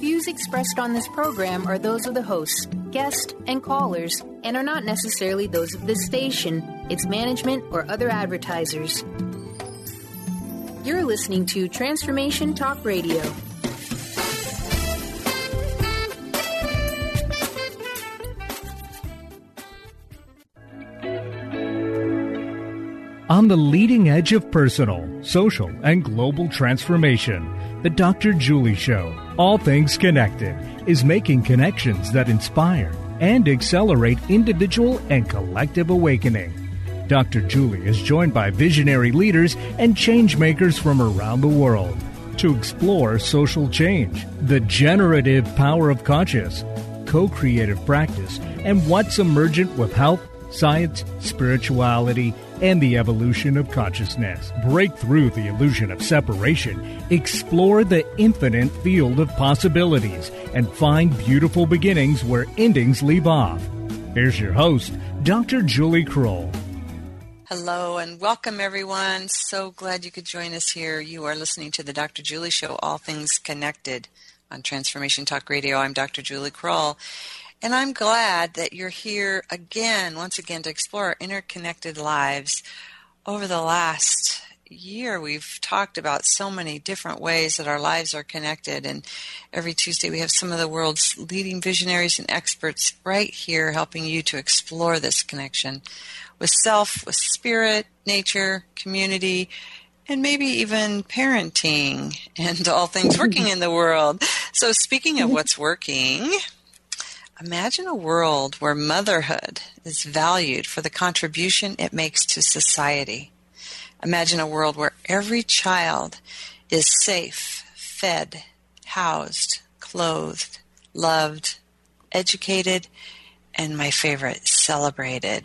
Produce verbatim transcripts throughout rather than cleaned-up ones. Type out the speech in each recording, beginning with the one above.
views expressed on this program are those of the hosts, guests, and callers, and are not necessarily those of this station, its management, or other advertisers. You're listening to Transformation Talk Radio. On the leading edge of personal, social, and global transformation, the Doctor Julie Show, All Things Connected, is making connections that inspire and accelerate individual and collective awakening. Doctor Julie is joined by visionary leaders and change makers from around the world to explore social change, the generative power of conscious, co-creative practice, and what's emergent with health, science, spirituality, and the evolution of consciousness. Break through the illusion of separation, explore the infinite field of possibilities, and find beautiful beginnings where endings leave off. Here's your host, Doctor Julie Kroll. Hello and welcome, everyone. So glad you could join us here. You are listening to the Doctor Julie Show, All Things Connected on Transformation Talk Radio. I'm Doctor Julie Kroll. And I'm glad that you're here again, once again, to explore our interconnected lives. Over the last year, we've talked about so many different ways that our lives are connected. And every Tuesday, we have some of the world's leading visionaries and experts right here helping you to explore this connection with self, with spirit, nature, community, and maybe even parenting and all things working in the world. So speaking of what's working, imagine a world where motherhood is valued for the contribution it makes to society. Imagine a world where every child is safe, fed, housed, clothed, loved, educated, and my favorite, celebrated.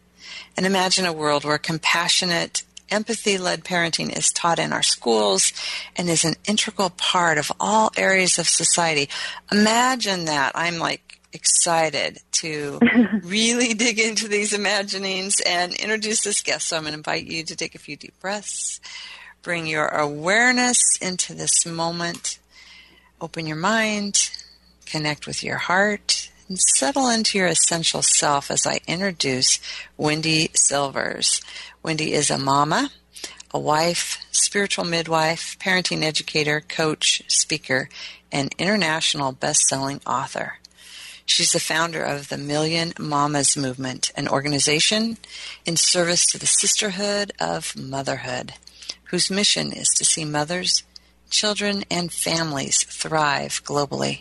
And imagine a world where compassionate, empathy-led parenting is taught in our schools and is an integral part of all areas of society. Imagine that. I'm like, excited to really dig into these imaginings and introduce this guest. So I'm going to invite you to take a few deep breaths, bring your awareness into this moment, open your mind, connect with your heart, and settle into your essential self as I introduce Wendy Silvers. Wendy is a mama, a wife, spiritual midwife, parenting educator, coach, speaker, and international best-selling author. She's the founder of the Million Mamas Movement, an organization in service to the sisterhood of motherhood, whose mission is to see mothers, children, and families thrive globally.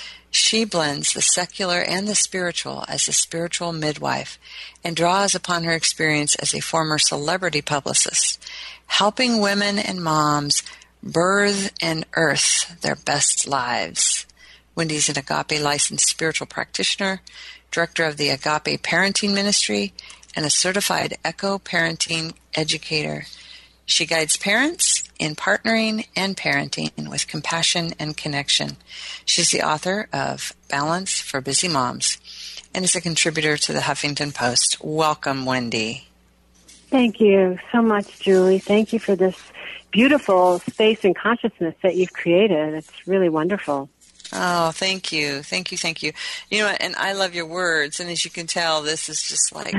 She blends the secular and the spiritual as a spiritual midwife and draws upon her experience as a former celebrity publicist, helping women and moms birth and earth their best lives. Wendy's an Agape licensed spiritual practitioner, director of the Agape Parenting Ministry, and a certified Echo Parenting educator. She guides parents in partnering and parenting with compassion and connection. She's the author of Balance for Busy Moms and is a contributor to the Huffington Post. Welcome, Wendy. Thank you so much, Julie. Thank you for this beautiful space and consciousness that you've created. It's really wonderful. Oh, thank you. Thank you. Thank you. You know, and I love your words. And as you can tell, this is just like,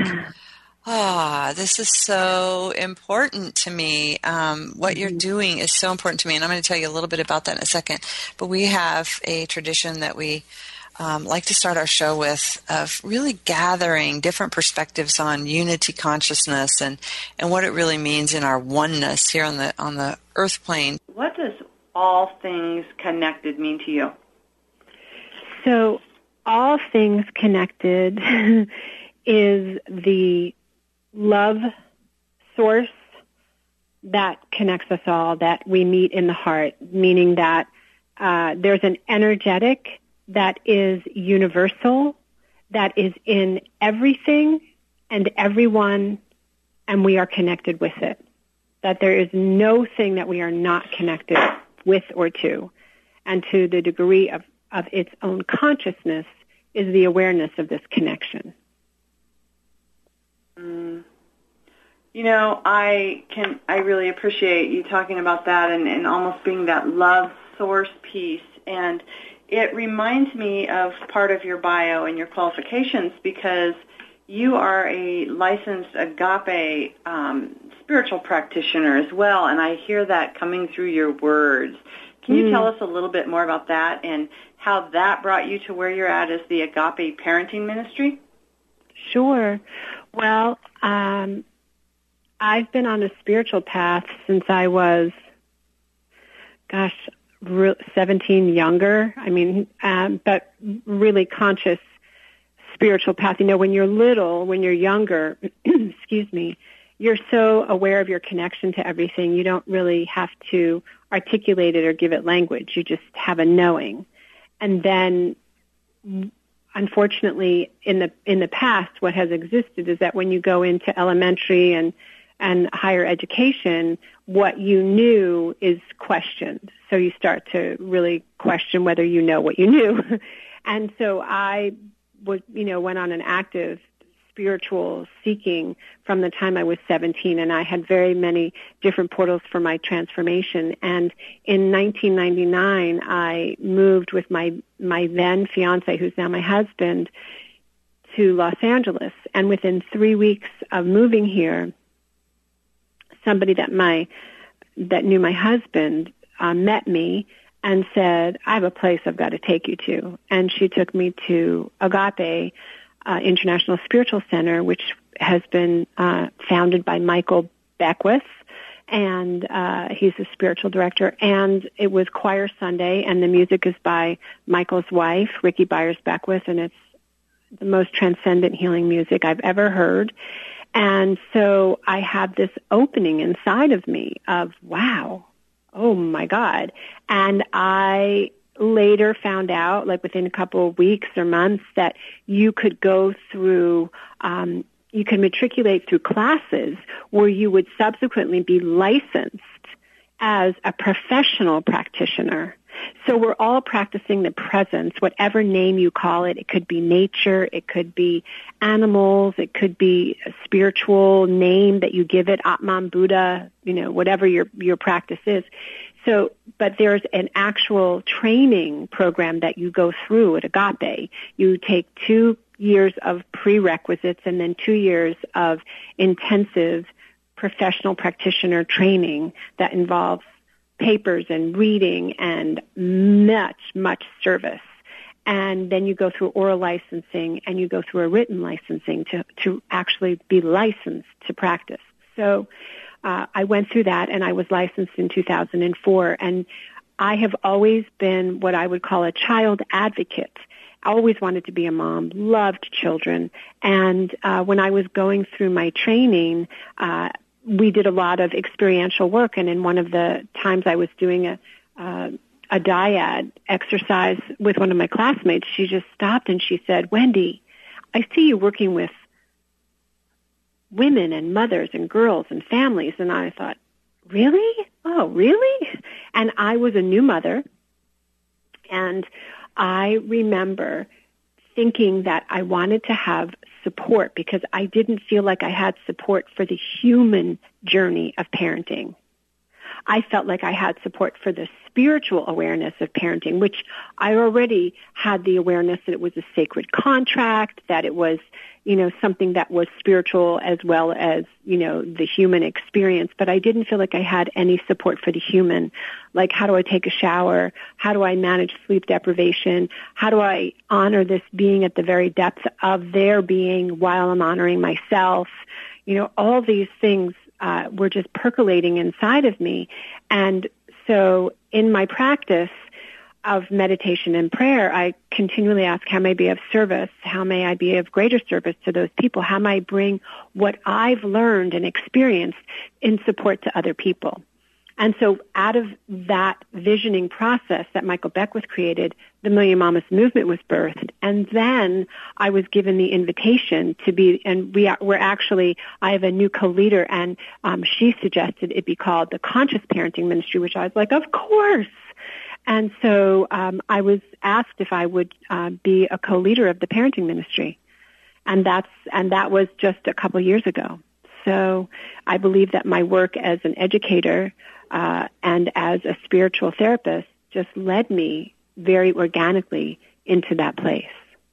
ah, this is so important to me. Um, what you're doing is so important to me. And I'm going to tell you a little bit about that in a second. But we have a tradition that we um, like to start our show with of really gathering different perspectives on unity consciousness and, and what it really means in our oneness here on the on the earth plane. What does all things connected mean to you? So all things connected is the love source that connects us all, that we meet in the heart, meaning that uh, there's an energetic that is universal, that is in everything and everyone, and we are connected with it. That there is no thing that we are not connected with or to. And to the degree of of its own consciousness is the awareness of this connection. Mm. You know, I can I really appreciate you talking about that and, and almost being that love source piece. And it reminds me of part of your bio and your qualifications because you are a licensed agape um, spiritual practitioner as well, and I hear that coming through your words. Can you mm. tell us a little bit more about that and how that brought you to where you're at as the Agape Parenting Ministry? Sure. Well, um, I've been on a spiritual path since I was, gosh, seventeen, younger. I mean, um, but really conscious spiritual path. You know, when you're little, when you're younger, excuse me, you're so aware of your connection to everything. You don't really have to articulate it or give it language. You just have a knowing. And then, unfortunately, in the in the past, what has existed is that when you go into elementary and and higher education, what you knew is questioned. So you start to really question whether you know what you knew. And so I was, you know, went on an active spiritual seeking from the time I was seventeen, and I had very many different portals for my transformation. And in nineteen ninety-nine, I moved with my, my then fiance, who's now my husband, to Los Angeles. And within three weeks of moving here, somebody that my that knew my husband uh, met me and said, I have a place I've got to take you to. And she took me to Agape uh, International Spiritual Center, which has been uh, founded by Michael Beckwith, and uh, he's the spiritual director. And it was Choir Sunday, and the music is by Michael's wife, Ricky Byers Beckwith, and it's the most transcendent healing music I've ever heard. And so I had this opening inside of me of, wow, oh my God. And I later found out, like within a couple of weeks or months, that you could go through, um, you could matriculate through classes where you would subsequently be licensed as a professional practitioner. So we're all practicing the presence, whatever name you call it. It could be nature, it could be animals, it could be a spiritual name that you give it, Atman, Buddha, you know, whatever your, your practice is. So, but there's an actual training program that you go through at Agape. You take two years of prerequisites and then two years of intensive professional practitioner training that involves papers and reading and much, much service. And then you go through oral licensing and you go through a written licensing to, to actually be licensed to practice. So uh, I went through that, and I was licensed in two thousand four. And I have always been what I would call a child advocate. I always wanted to be a mom, loved children. And uh, when I was going through my training, uh, we did a lot of experiential work, and in one of the times I was doing a uh, a dyad exercise with one of my classmates, she just stopped and she said, Wendy, I see you working with women and mothers and girls and families. And I thought, really? Oh, really? And I was a new mother, and I remember thinking that I wanted to have support because I didn't feel like I had support for the human journey of parenting. I felt like I had support for the spiritual awareness of parenting, which I already had the awareness that it was a sacred contract, that it was, you know, something that was spiritual as well as, you know, the human experience. But I didn't feel like I had any support for the human. Like, how do I take a shower? How do I manage sleep deprivation? How do I honor this being at the very depth of their being while I'm honoring myself? You know, all these things uh, were just percolating inside of me. And so in my practice of meditation and prayer, I continually ask, how may I be of service? How may I be of greater service to those people? How may I bring what I've learned and experienced in support to other people? And so out of that visioning process that Michael Beckwith created, the Million Mamas movement was birthed. And then I was given the invitation to be, and we are, we're actually, I have a new co-leader, and um, she suggested it be called the Conscious Parenting Ministry, which I was like, of course. And so um, I was asked if I would uh, be a co-leader of the parenting ministry. And that's, and that was just a couple years ago. So I believe that my work as an educator uh, and as a spiritual therapist just led me very organically into that place.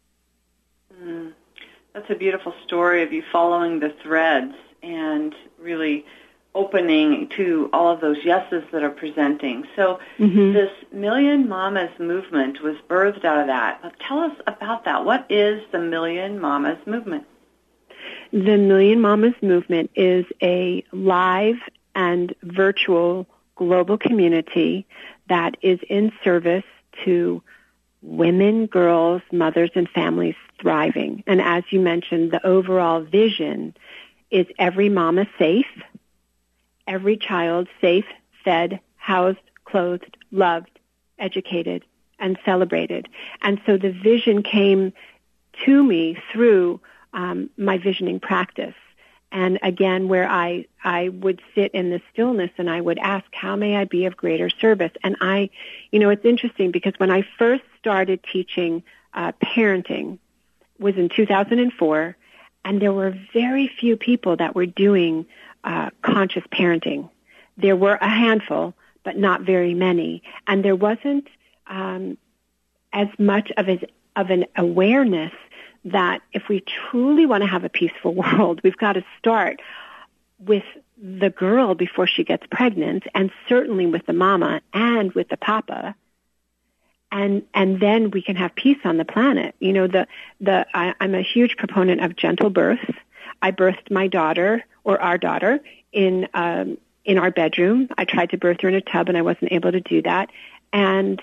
Mm. That's a beautiful story of you following the threads and really opening to all of those yeses that are presenting. So mm-hmm. this Million Mamas movement was birthed out of that. But tell us about that. What is the Million Mamas movement? The Million Mamas movement is a live and virtual global community that is in service to women, girls, mothers, and families thriving. And as you mentioned, the overall vision is every mama safe, every child safe, fed, housed, clothed, loved, educated, and celebrated. And so the vision came to me through um, my visioning practice. And again, where I, I would sit in the stillness and I would ask, how may I be of greater service? And I, you know, it's interesting because when I first started teaching uh, parenting was in two thousand four, and there were very few people that were doing uh, conscious parenting. There were a handful, but not very many. And there wasn't um, as much of, a, of an awareness that if we truly want to have a peaceful world, we've got to start with the girl before she gets pregnant, and certainly with the mama and with the papa, and and then we can have peace on the planet. You know, the the I, I'm a huge proponent of gentle birth. I birthed my daughter, or our daughter, in um, in our bedroom. I tried to birth her in a tub, and I wasn't able to do that. And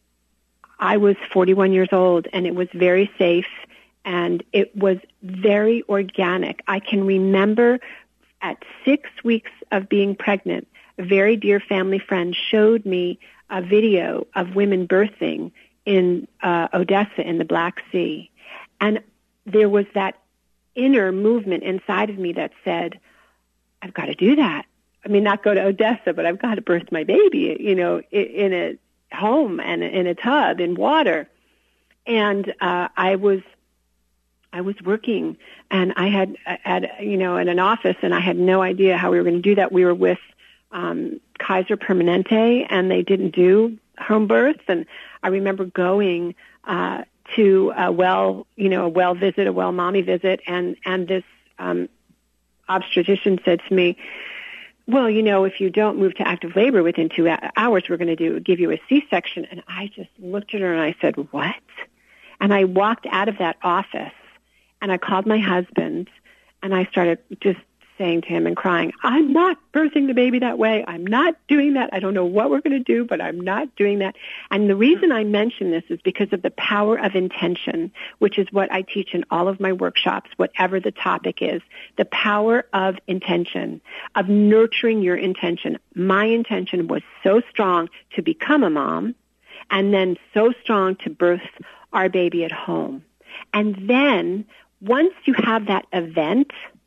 I was forty-one years old, and it was very safe. And it was very organic. I can remember at six weeks of being pregnant, a very dear family friend showed me a video of women birthing in uh, Odessa in the Black Sea. And there was that inner movement inside of me that said, I've got to do that. I mean, not go to Odessa, but I've got to birth my baby, you know, in a home and in a tub in water. And uh, I was I was working, and I had, had, you know, in an office, and I had no idea how we were going to do that. We were with um, Kaiser Permanente, and they didn't do home births. And I remember going uh, to a well, you know, a well visit, a well mommy visit, and and this um, obstetrician said to me, "Well, you know, if you don't move to active labor within two hours, we're going to do give you a C-section." And I just looked at her and I said, "What?" And I walked out of that office. And I called my husband, and I started just saying to him and crying, I'm not birthing the baby that way. I'm not doing that. I don't know what we're going to do, but I'm not doing that. And the reason I mention this is because of the power of intention, which is what I teach in all of my workshops, whatever the topic is. The power of intention, of nurturing your intention. My intention was so strong to become a mom, and then so strong to birth our baby at home. And then once you have that event,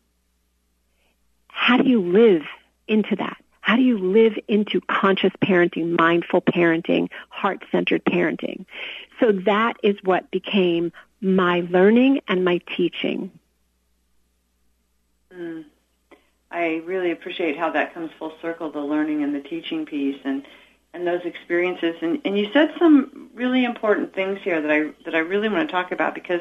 how do you live into that? How do you live into conscious parenting, mindful parenting, heart-centered parenting? So that is what became my learning and my teaching. Mm. I really appreciate how that comes full circle, the learning and the teaching piece and, and those experiences. And, and you said some really important things here that I that I really want to talk about because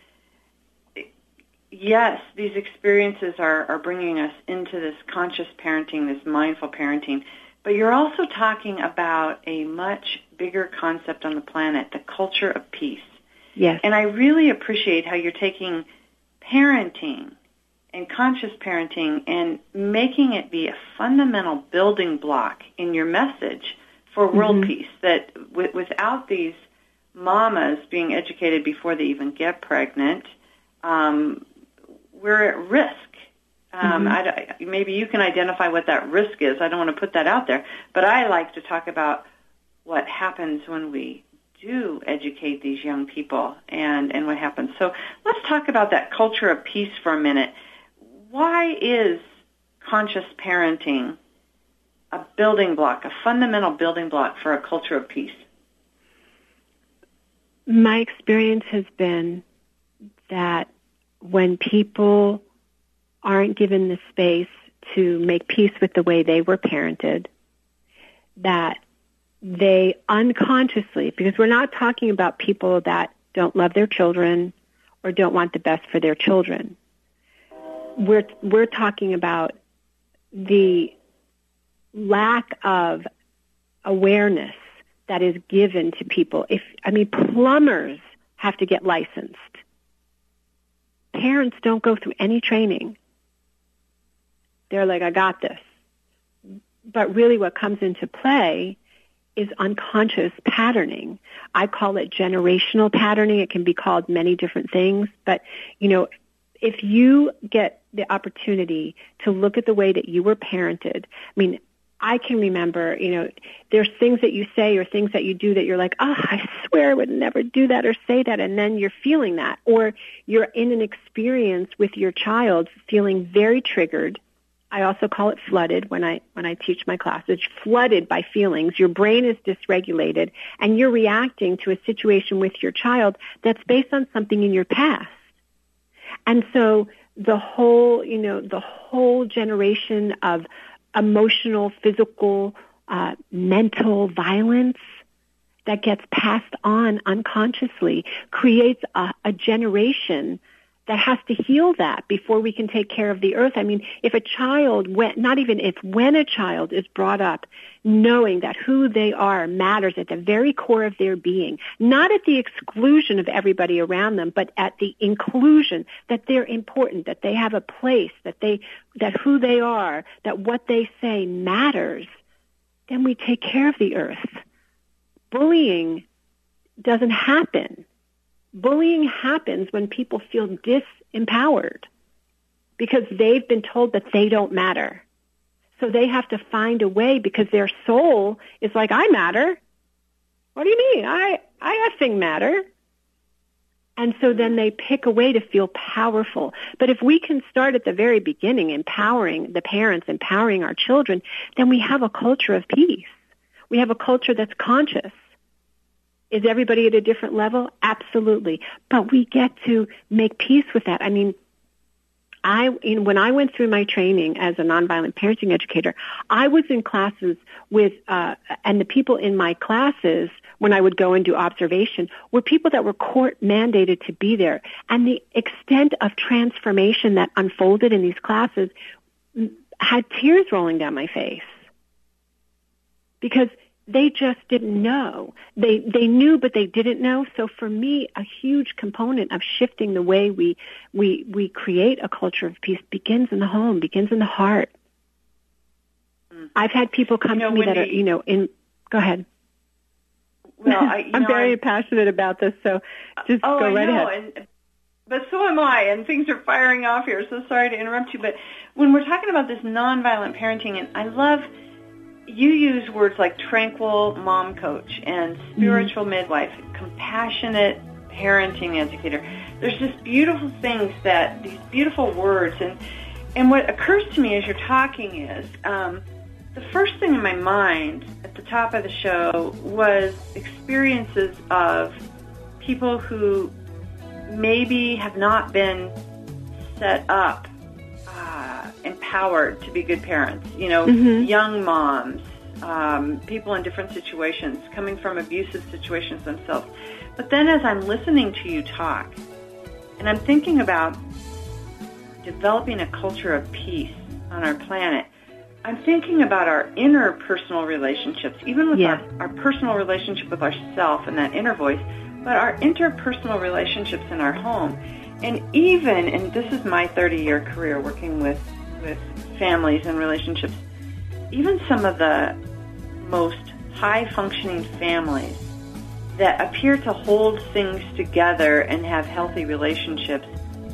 yes, these experiences are, are bringing us into this conscious parenting, this mindful parenting, but you're also talking about a much bigger concept on the planet, the culture of peace. Yes. And I really appreciate how you're taking parenting and conscious parenting and making it be a fundamental building block in your message for world mm-hmm. peace, that w- without these mamas being educated before they even get pregnant, um, we're at risk. Um, mm-hmm. I, maybe you can identify what that risk is. I don't want to put that out there. But I like to talk about what happens when we do educate these young people and, and what happens. So let's talk about that culture of peace for a minute. Why is conscious parenting a building block, a fundamental building block for a culture of peace? My experience has been that when people aren't given the space to make peace with the way they were parented, that they unconsciously, because we're not talking about people that don't love their children or don't want the best for their children. We're, we're talking about the lack of awareness that is given to people. If, I mean, plumbers have to get licensed. Parents don't go through any training. They're like, I got this. But really what comes into play is unconscious patterning. I call it generational patterning. It can be called many different things. But, you know, if you get the opportunity to look at the way that you were parented, I mean, I can remember, you know, there's things that you say or things that you do that you're like, oh, I swear I would never do that or say that, and then you're feeling that. Or you're in an experience with your child feeling very triggered. I also call it flooded when I when I teach my classes, flooded by feelings. Your brain is dysregulated, and you're reacting to a situation with your child that's based on something in your past. And so the whole, you know, the whole generation of emotional, physical, uh, mental violence that gets passed on unconsciously creates a, a generation that has to heal that before we can take care of the earth. I mean, if a child, when, not even if, when a child is brought up knowing that who they are matters at the very core of their being, not at the exclusion of everybody around them, but at the inclusion that they're important, that they have a place, that they, that who they are, that what they say matters, then we take care of the earth. Bullying doesn't happen. Bullying happens when people feel disempowered because they've been told that they don't matter. So they have to find a way because their soul is like, I matter. What do you mean? I, I effing matter. And so then they pick a way to feel powerful. But if we can start at the very beginning, empowering the parents, empowering our children, then we have a culture of peace. We have a culture that's conscious. Is everybody at a different level? Absolutely. But we get to make peace with that. I mean, I, you know, when I went through my training as a nonviolent parenting educator, I was in classes with, uh, and the people in my classes, when I would go and do observation, were people that were court mandated to be there. And the extent of transformation that unfolded in these classes had tears rolling down my face. Because they just didn't know. They they knew, but they didn't know. So for me, a huge component of shifting the way we we we create a culture of peace begins in the home, begins in the heart. Mm. I've had people come you know, to me that are, you know, in. Go ahead. Well, I, you I'm know, very I, passionate about this, so just oh, go right I know. ahead. And, but so am I, and things are firing off here. So sorry to interrupt you, but when we're talking about this nonviolent parenting, and I love. You use words like tranquil mom coach and spiritual mm-hmm. midwife, compassionate parenting educator. There's just beautiful things that, these beautiful words. And, and what occurs to me as you're talking is um, the first thing in my mind at the top of the show was experiences of people who maybe have not been set up empowered to be good parents, you know, mm-hmm. young moms, um, people in different situations, coming from abusive situations themselves. But then as I'm listening to you talk, and I'm thinking about developing a culture of peace on our planet, I'm thinking about our interpersonal relationships, even with yeah. our, our personal relationship with ourself and that inner voice, but our interpersonal relationships in our home. And even, and this is my thirty-year career working with with families and relationships, even some of the most high-functioning families that appear to hold things together and have healthy relationships,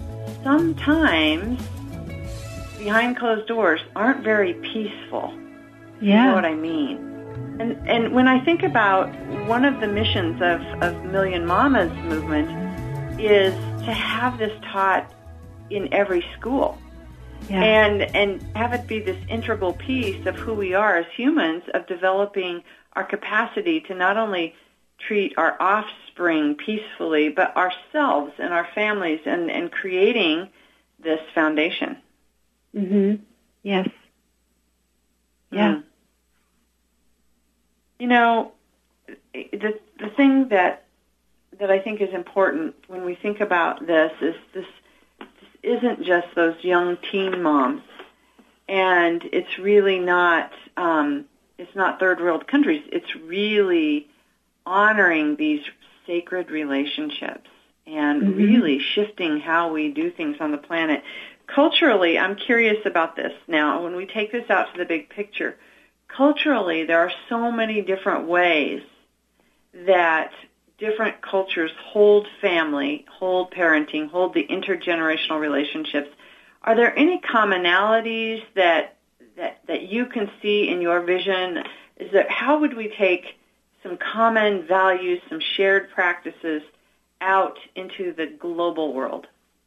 sometimes behind closed doors aren't very peaceful. Yeah. You know what I mean? And and when I think about one of the missions of, of Million Mamas movement is to have this taught in every school. Yeah. And and have it be this integral piece of who we are as humans, of developing our capacity to not only treat our offspring peacefully, but ourselves and our families, and, and creating this foundation. Mm-hmm. Yes. Yeah. Mm. You know, the the thing that that I think is important when we think about this is this, this isn't just those young teen moms, and it's really not um, it's not third world countries. It's really honoring these sacred relationships and mm-hmm. really shifting how we do things on the planet. Culturally, I'm curious about this now. When we take this out to the big picture, culturally, there are so many different ways that different cultures hold family, hold parenting, hold the intergenerational relationships. Are there any commonalities that that, that you can see in your vision? Is that how would we take some common values, some shared practices out into the global world?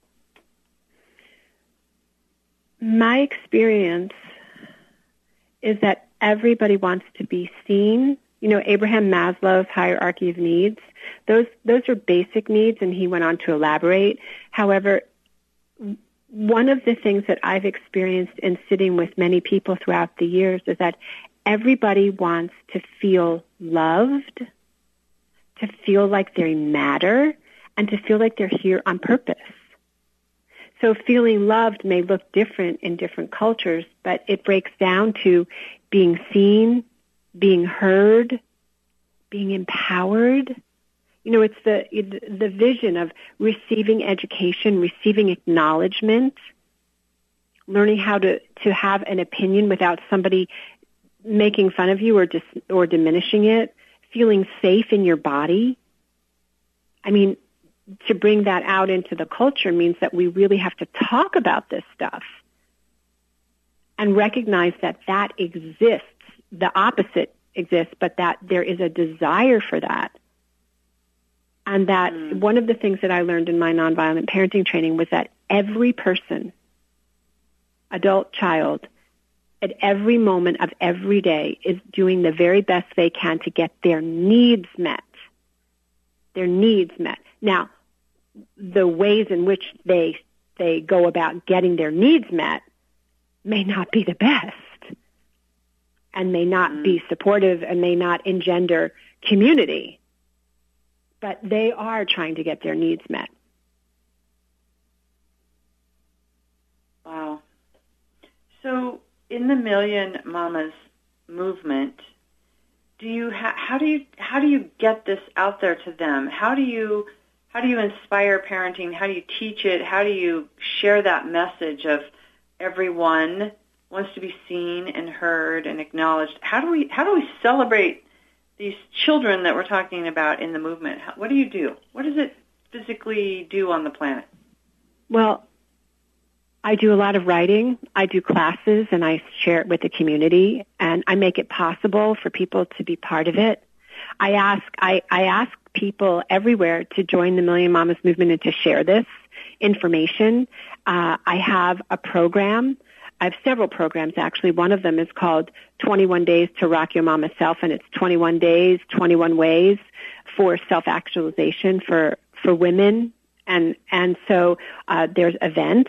My experience is that everybody wants to be seen. You know, Abraham Maslow's hierarchy of needs, those those are basic needs, and he went on to elaborate. However, one of the things that I've experienced in sitting with many people throughout the years is that everybody wants to feel loved, to feel like they matter, and to feel like they're here on purpose. So feeling loved may look different in different cultures, but it breaks down to being seen, being heard, being empowered. You know, it's the the vision of receiving education, receiving acknowledgement, learning how to, to have an opinion without somebody making fun of you or dis, or diminishing it, feeling safe in your body. I mean, to bring that out into the culture means that we really have to talk about this stuff and recognize that that exists. The opposite exists, but that there is a desire for that. And that mm. one of the things that I learned in my nonviolent parenting training was that every person, adult, child, at every moment of every day is doing the very best they can to get their needs met. Their needs met. Now, the ways in which they they go about getting their needs met may not be the best and may not mm. be supportive and may not engender community, but they are trying to get their needs met. Wow. So in the Million Mamas movement, do you ha- how do you how do you get this out there to them? How do you how do you inspire parenting? How do you teach it? How do you share that message of everyone wants to be seen and heard and acknowledged? How do we how do we celebrate these children that we're talking about in the movement? How, what do you do? What does it physically do on the planet? Well, I do a lot of writing. I do classes, and I share it with the community, and I make it possible for people to be part of it. I ask I, I ask people everywhere to join the Million Mamas movement and to share this information. Uh, I have a program. I have several programs, actually. One of them is called twenty-one days to Rock Your Mama Self, and it's twenty-one days, twenty-one ways for self-actualization for, for women. And, and so uh, there's events.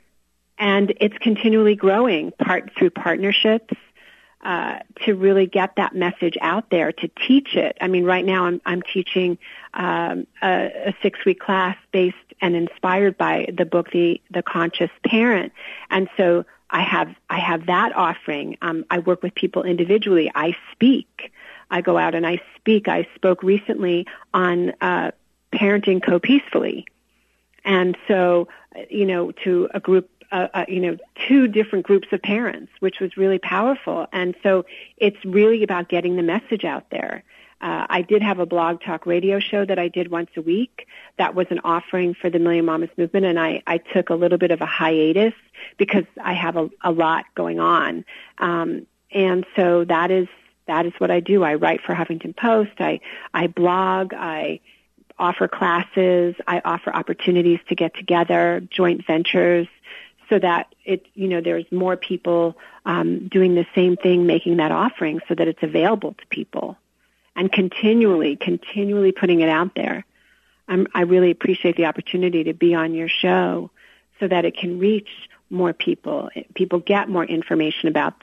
And it's continually growing part through partnerships uh, to really get that message out there, to teach it. I mean, right now I'm, I'm teaching um, a, a six-week class based and inspired by the book, The The Conscious Parent. And so I have I have that offering. Um, I work with people individually. I speak. I go out and I speak. I spoke recently on uh, parenting co-peacefully. And so, you know, to a group Uh, uh, you know, two different groups of parents, which was really powerful. And so it's really about getting the message out there. Uh, I did have a blog talk radio show that I did once a week. That was an offering for the Million Mamas movement, and I, I took a little bit of a hiatus because I have a, a lot going on. Um, and so that is that is what I do. I write for Huffington Post. I, I blog. I offer classes. I offer opportunities to get together, joint ventures, so that it, you know, there's more people um, doing the same thing, making that offering so that it's available to people, and continually, continually putting it out there. I'm, I really appreciate the opportunity to be on your show so that it can reach more people. People get more information about this.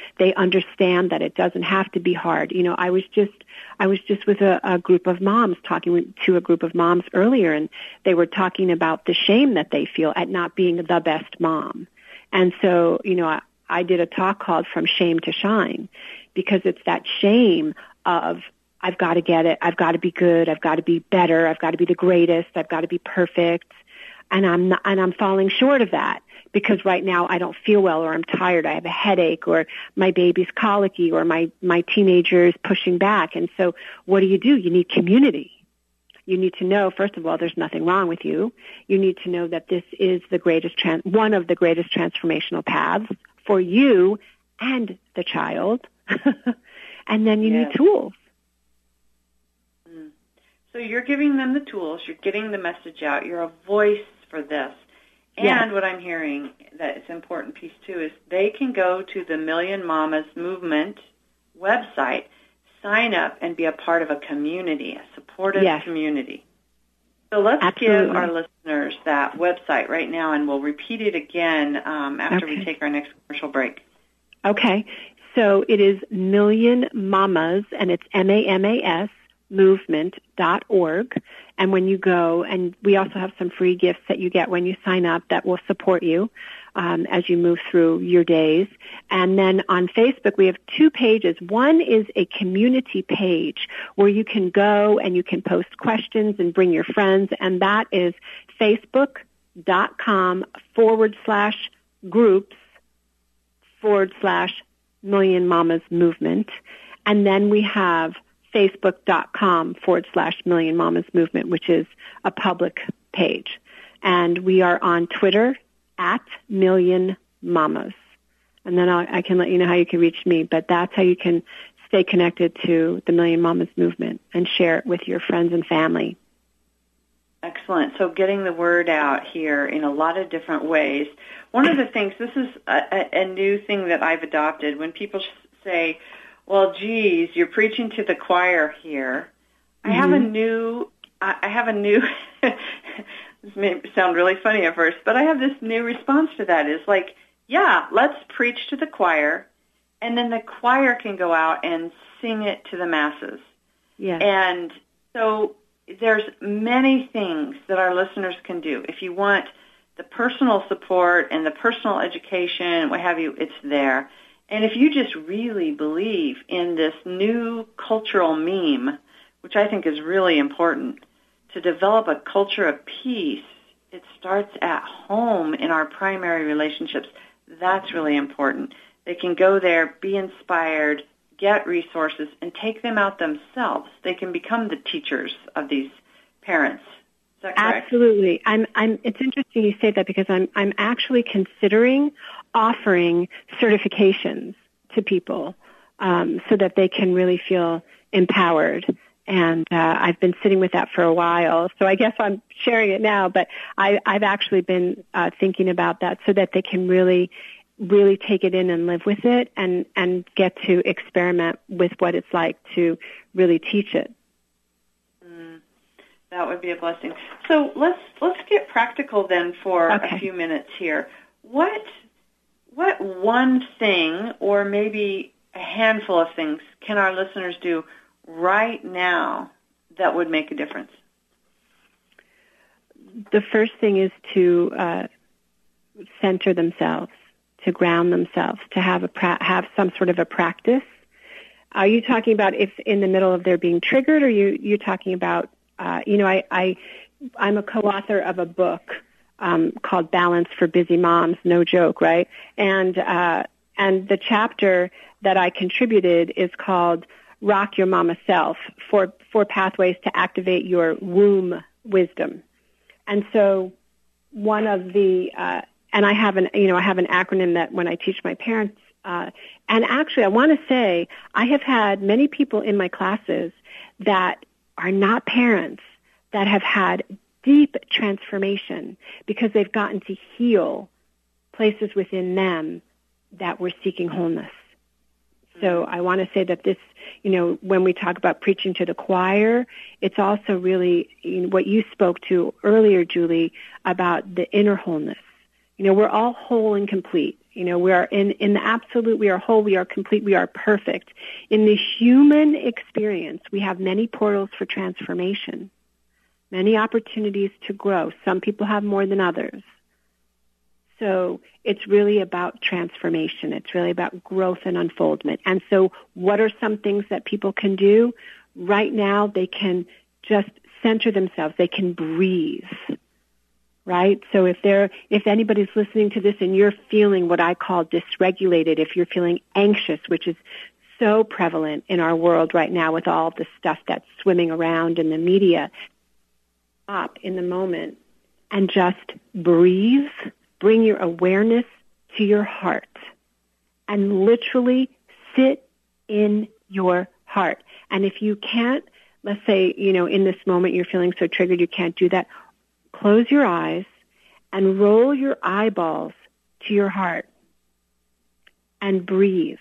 They understand that it doesn't have to be hard. You know, I was just, I was just with a, a group of moms, talking to a group of moms earlier, and they were talking about the shame that they feel at not being the best mom. And so, you know, I, I did a talk called From Shame to Shine, because it's that shame of, I've got to get it, I've got to be good, I've got to be better, I've got to be the greatest, I've got to be perfect, and I'm not, and I'm falling short of that because right now I don't feel well, or I'm tired, I have a headache, or my baby's colicky, or my my teenager is pushing back. And so, what do you do? You need community. You need to know, first of all, there's nothing wrong with you. You need to know that this is the greatest, trans- one of the greatest transformational paths for you and the child. And then you yes. need tools. So you're giving them the tools, you're getting the message out, you're a voice for this. And yes. what I'm hearing that it's an important piece too is they can go to the Million Mamas Movement website, sign up, and be a part of a community, a supportive yes. community. So let's Absolutely. give our listeners that website right now, and we'll repeat it again um, after okay. we take our next commercial break. Okay. So it is Million Mamas, and it's M A M A S, movement dot org. And when you go, and we also have some free gifts that you get when you sign up that will support you um, as you move through your days. And then on Facebook, we have two pages. One is a community page where you can go and you can post questions and bring your friends, and that is facebook.com forward slash groups forward slash Million Mamas Movement. And then we have facebook.com forward slash Million Mamas Movement, which is a public page. And we are on Twitter at Million Mamas. And then I'll, I can let you know how you can reach me, but that's how you can stay connected to the Million Mamas Movement and share it with your friends and family. Excellent. So getting the word out here in a lot of different ways. One of the things, this is a, a new thing that I've adopted. When people say, well, geez, you're preaching to the choir here. Mm-hmm. I have a new, I have a new, this may sound really funny at first, but I have this new response to that. Is like, yeah, let's preach to the choir, and then the choir can go out and sing it to the masses. Yeah. And so there's many things that our listeners can do. If you want the personal support and the personal education, what have you, it's there. And if you just really believe in this new cultural meme, which I think is really important, to develop a culture of peace, it starts at home in our primary relationships. That's really important. They can go there, be inspired, get resources, and take them out themselves. They can become the teachers of these parents. Is that correct? Absolutely. I'm, I'm, it's interesting you say that, because I'm, I'm actually considering offering certifications to people um, so that they can really feel empowered. And uh, I've been sitting with that for a while, so I guess I'm sharing it now, but I, I've actually been uh, thinking about that so that they can really, really take it in and live with it, and, and get to experiment with what it's like to really teach it. Mm, that would be a blessing. So let's let's get practical then for okay. a few minutes here. What What one thing, or maybe a handful of things, can our listeners do right now that would make a difference? The first thing is to uh, center themselves, to ground themselves, to have a pra- have some sort of a practice. Are you talking about if in the middle of their being triggered, or you you're talking about? Uh, you know, I, I I'm a co-author of a book Um, called Balance for Busy Moms, no joke, right? And uh, and the chapter that I contributed is called Rock Your Mama Self, four, four pathways to activate your womb wisdom. And so one of the, uh, and I have an, you know, I have an acronym that when I teach my parents, uh, and actually I want to say I have had many people in my classes that are not parents that have had deep transformation because they've gotten to heal places within them that were seeking wholeness. So I want to say that this, you know, when we talk about preaching to the choir, it's also really, you know, what you spoke to earlier, Julie, about the inner wholeness. You know, we're all whole and complete. You know, we are in, in the absolute, we are whole, we are complete, we are perfect. In the human experience, we have many portals for transformation, many opportunities to grow. Some people have more than others. So it's really about transformation. It's really about growth and unfoldment. And so what are some things that people can do? Right now, they can just center themselves. They can breathe. Right? So if they're, if anybody's listening to this and you're feeling what I call dysregulated, if you're feeling anxious, which is so prevalent in our world right now with all the stuff that's swimming around in the media, stop in the moment and just breathe. Bring your awareness to your heart and literally sit in your heart. And if you can't, let's say, you know, in this moment you're feeling so triggered you can't do that, close your eyes and roll your eyeballs to your heart and breathe.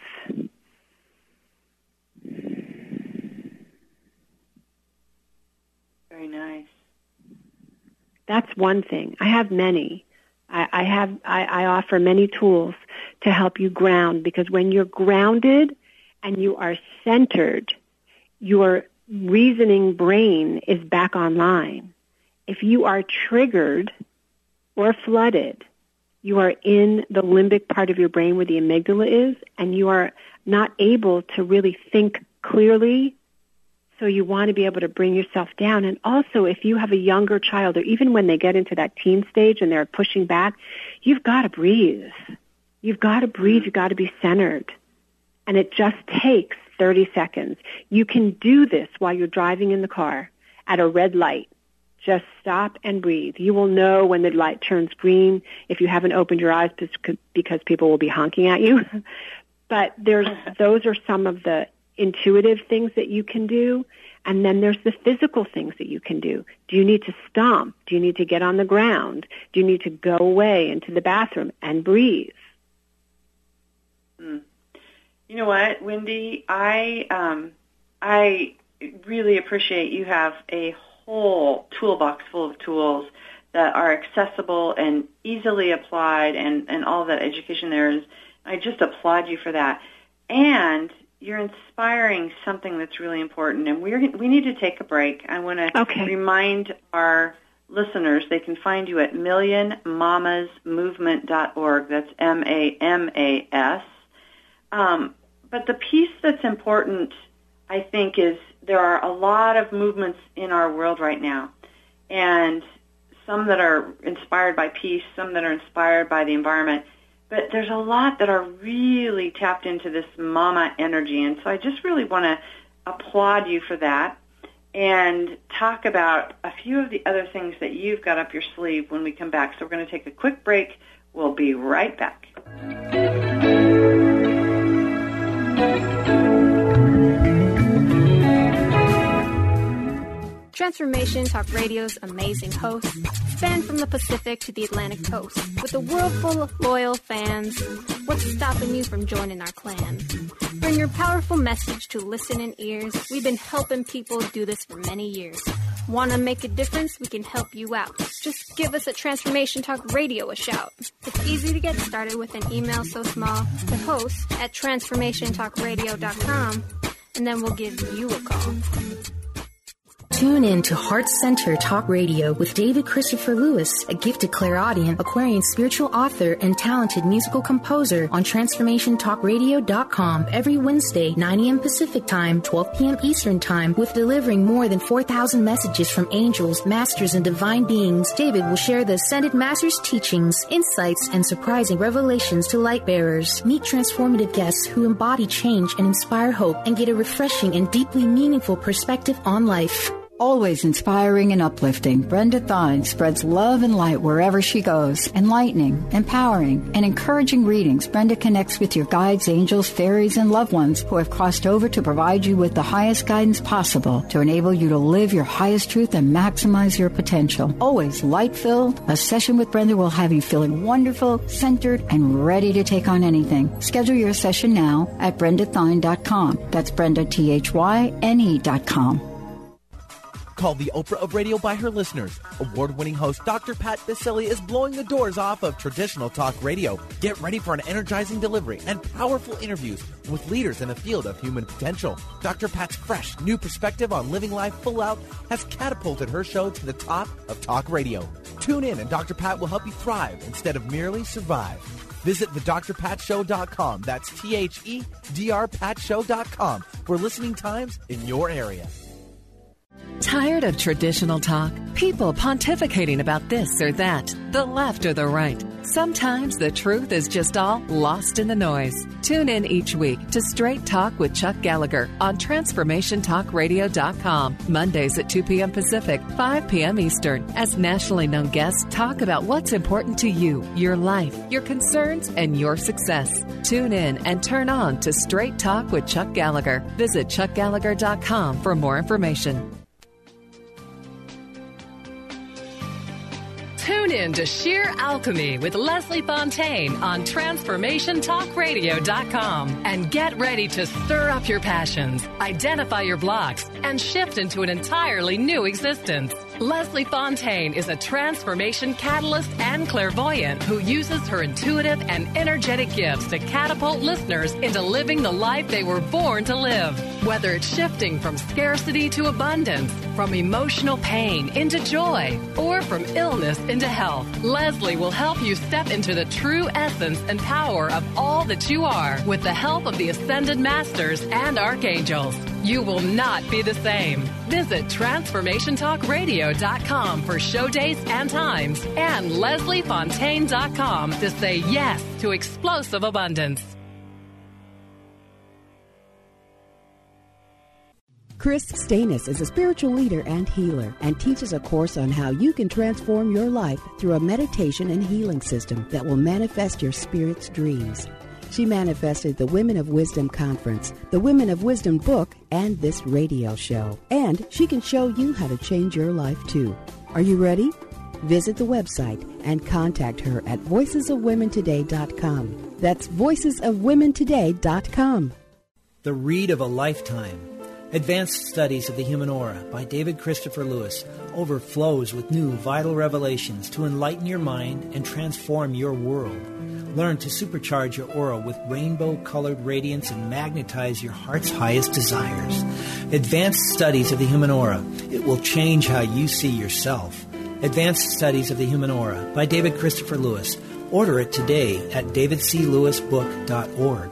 Very nice. That's one thing. I have many. I, I have. I, I offer many tools to help you ground, because when you're grounded and you are centered, your reasoning brain is back online. If you are triggered or flooded, you are in the limbic part of your brain where the amygdala is, and you are not able to really think clearly. So you want to be able to bring yourself down. And also, if you have a younger child, or even when they get into that teen stage and they're pushing back, you've got to breathe. You've got to breathe. You've got to be centered. And it just takes thirty seconds. You can do this while you're driving in the car at a red light. Just stop and breathe. You will know when the light turns green if you haven't opened your eyes, because people will be honking at you. But there's those are some of the intuitive things that you can do. And then there's the physical things that you can do. Do you need to stomp? Do you need to get on the ground? Do you need to go away into the bathroom and breathe? Mm. You know what, Wendy? I um, I really appreciate you have a whole toolbox full of tools that are accessible and easily applied, and, and all that education there is. I just applaud you for that. And you're inspiring something that's really important, and we're we need to take a break. I want to okay. remind our listeners they can find you at million mamas movement dot org. That's M A M A S. Um, but the piece that's important, I think, is there are a lot of movements in our world right now, and some that are inspired by peace, some that are inspired by the environment. But there's a lot that are really tapped into this mama energy. And so I just really want to applaud you for that and talk about a few of the other things that you've got up your sleeve when we come back. So we're going to take a quick break. We'll be right back. Transformation Talk Radio's amazing hosts span from the Pacific to the Atlantic coast. With a world full of loyal fans, what's stopping you from joining our clan? Bring your powerful message to listening ears. We've been helping people do this for many years. Want to make a difference? We can help you out. Just give us at Transformation Talk Radio a shout. It's easy to get started with an email so small to host at transformation talk radio dot com, and then we'll give you a call. Tune in to Heart Center Talk Radio with David Christopher Lewis, a gifted clairaudient, Aquarian spiritual author, and talented musical composer on transformation talk radio dot com every Wednesday, nine a.m. Pacific Time, twelve p.m. Eastern Time, with delivering more than four thousand messages from angels, masters, and divine beings. David will share the Ascended Masters' teachings, insights, and surprising revelations to light bearers. Meet transformative guests who embody change and inspire hope, and get a refreshing and deeply meaningful perspective on life. Always inspiring and uplifting, Brenda Thine spreads love and light wherever she goes. Enlightening, empowering, and encouraging readings, Brenda connects with your guides, angels, fairies, and loved ones who have crossed over to provide you with the highest guidance possible to enable you to live your highest truth and maximize your potential. Always light-filled, a session with Brenda will have you feeling wonderful, centered, and ready to take on anything. Schedule your session now at brenda thine dot com. That's Brenda, T H Y N E dot com. Called the Oprah of Radio by her listeners, award-winning host Doctor Pat Baccili is blowing the doors off of traditional talk radio. Get ready for an energizing delivery and powerful interviews with leaders in the field of human potential. Doctor Pat's fresh, new perspective on living life full out has catapulted her show to the top of talk radio. Tune in and Doctor Pat will help you thrive instead of merely survive. Visit the D R Pat Show dot com. That's T H E D R Pat Show dot com for listening times in your area. Tired of traditional talk? People pontificating about this or that, the left or the right. Sometimes the truth is just all lost in the noise. Tune in each week to Straight Talk with Chuck Gallagher on Transformation Talk Radio dot com, Mondays at two p.m. Pacific, five p.m. Eastern, as nationally known guests talk about what's important to you, your life, your concerns, and your success. Tune in and turn on to Straight Talk with Chuck Gallagher. Visit Chuck Gallagher dot com for more information. Tune in to Sheer Alchemy with Leslie Fontaine on Transformation Talk Radio dot com and get ready to stir up your passions, identify your blocks, and shift into an entirely new existence. Leslie Fontaine is a transformation catalyst and clairvoyant who uses her intuitive and energetic gifts to catapult listeners into living the life they were born to live. Whether it's shifting from scarcity to abundance, from emotional pain into joy, or from illness into health, Leslie will help you step into the true essence and power of all that you are with the help of the Ascended Masters and Archangels. You will not be the same. Visit Transformation Talk Radio dot com for show dates and times and Leslie Fontaine dot com to say yes to explosive abundance. Chris Stanis is a spiritual leader and healer and teaches a course on how you can transform your life through a meditation and healing system that will manifest your spirit's dreams. She manifested the Women of Wisdom Conference, the Women of Wisdom book, and this radio show. And she can show you how to change your life too. Are you ready? Visit the website and contact her at voices of women today dot com. That's voices of women today dot com. The Read of a Lifetime. Advanced Studies of the Human Aura by David Christopher Lewis overflows with new vital revelations to enlighten your mind and transform your world. Learn to supercharge your aura with rainbow-colored radiance and magnetize your heart's highest desires. Advanced Studies of the Human Aura. It will change how you see yourself. Advanced Studies of the Human Aura by David Christopher Lewis. Order it today at david c lewis book dot org.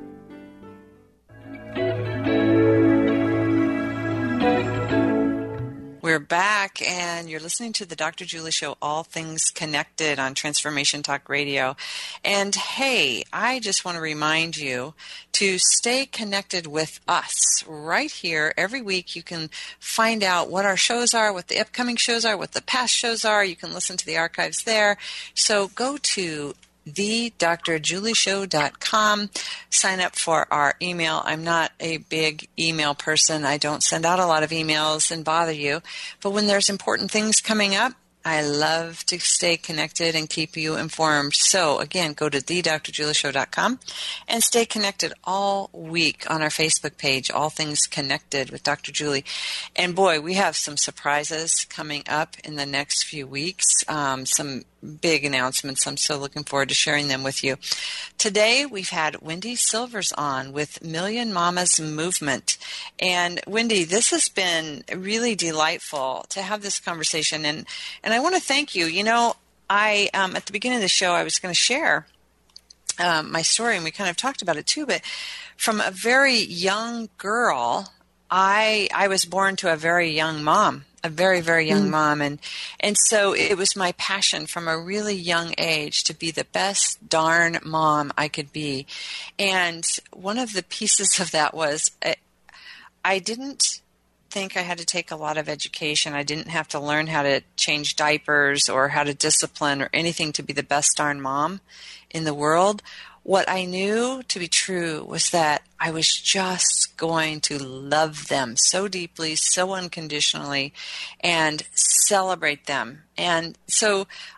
We're back, and you're listening to the Doctor Julie Show, All Things Connected on Transformation Talk Radio. And hey, I just want to remind you to stay connected with us right here. Every week you can find out what our shows are, what the upcoming shows are, what the past shows are. You can listen to the archives there. So go to the Dr Julie Show dot com. Sign up for our email. I'm not a big email person. I don't send out a lot of emails and bother you. But when there's important things coming up, I love to stay connected and keep you informed. So, again, go to the Dr Julie Show dot com and stay connected all week on our Facebook page, All Things Connected with Doctor Julie. And, boy, we have some surprises coming up in the next few weeks, um, some big announcements. I'm so looking forward to sharing them with you. Today, we've had Wendy Silvers on with Million Mamas Movement. And, Wendy, this has been really delightful to have this conversation. And, and I want to thank you. You know, I um, at the beginning of the show, I was going to share um, my story, and we kind of talked about it too. But from a very young girl, I I was born to a very young mom. A very, very young mm. mom. And and so it was my passion from a really young age to be the best darn mom I could be. And one of the pieces of that was I, I didn't think I had to take a lot of education. I didn't have to learn how to change diapers or how to discipline or anything to be the best darn mom in the world. What I knew to be true was that I was just going to love them so deeply, so unconditionally, and celebrate them. And so